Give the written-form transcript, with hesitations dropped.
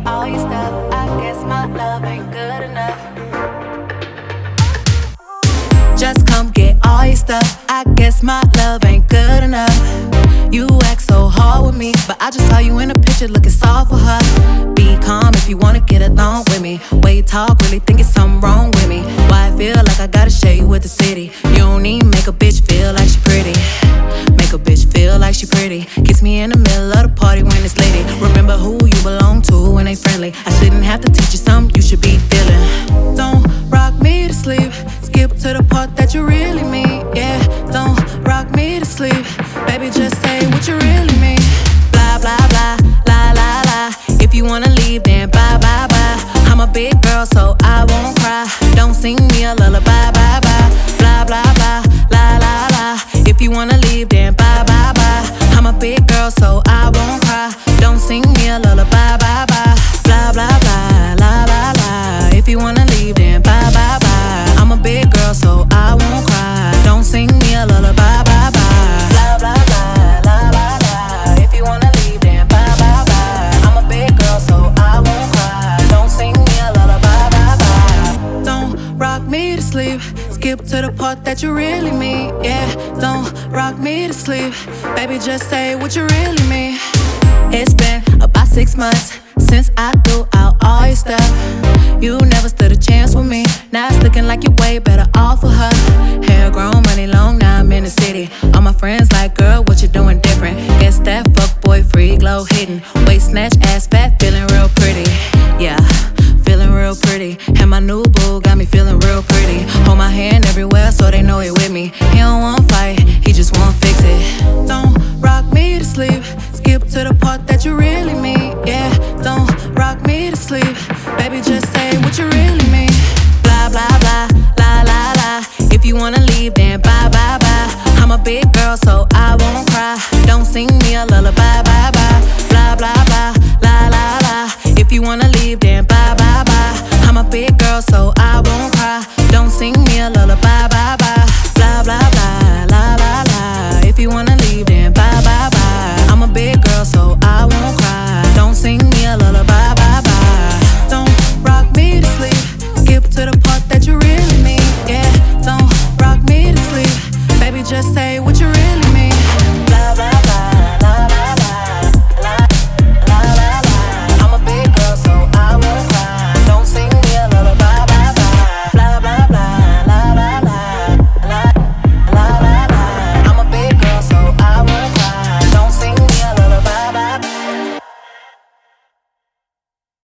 all your stuff. I guess my love ain't good enough. Just come get all your stuff. I guess my love ain't good enough. You act so hard with me, but I just saw you in a picture looking soft for her. Be calm if you wanna get along with me. Way you talk, really think it's something wrong with me. Why I feel like I gotta share you with the city. You don't even make a bitch feel like she pretty. Make a bitch feel like she pretty. Kiss me in the middle of the party when it's litty. Remember who you belong to when they friendly. I shouldn't have to teach you something you should be feeling. Don't rock me to sleep. Skip to the part that you really mean. Yeah, don't rock me to sleep. Baby, just say what you really mean. Blah, blah, blah, la, la, la. If you wanna leave, then bye, bye, bye. I'm a big girl, so I won't cry. Don't sing me a lullaby, bye, bye. Blah, blah, blah, la, la, la. If you wanna leave, then bye, bye, bye. I'm a big girl, so I won't cry. Don't sing me a lullaby, bye, bye. Blah, blah, blah, la, la, la. If you wanna leave, then bye, bye, bye. I'm a big girl, so I won't cry. Don't sing me a lullaby, bye, bye. Blah, blah, blah, la, la, la. If you wanna leave, then bye, bye, bye. I'm a big girl, so I won't cry. Don't sing me a lullaby, bye, bye. Don't rock me to sleep. Skip to the part that you really mean. Yeah, don't rock me to sleep. Baby, just say what you really mean. It's been about 6 months since I threw out all your stuff. You never stood a chance with me. Now it's looking like you're way better off with her. Hair grown, money long, now I'm in the city. All my friends like, girl, what you doing different? Guess that fuckboy free glow hidden. Waist snatch, ass fat, feeling real pretty. Yeah, feeling real pretty. And my new boo got me feeling real pretty. Hold my hand everywhere so they know he with me. He don't wanna fight, he just wanna fix it. Don't rock me to sleep. Skip to the part that you really mean. Yeah, don't rock me to sleep. Baby, just say what you really mean. Blah, blah, blah, la, la, la. If you wanna leave, then bye, bye, bye. I'm a big girl, so I won't cry. Don't sing me a lullaby, bye, bye. Blah, blah, blah, la, la, la. If you wanna leave, then bye, bye, bye. I'm a big girl, so I won't cry. Don't sing me a lullaby, bye, bye.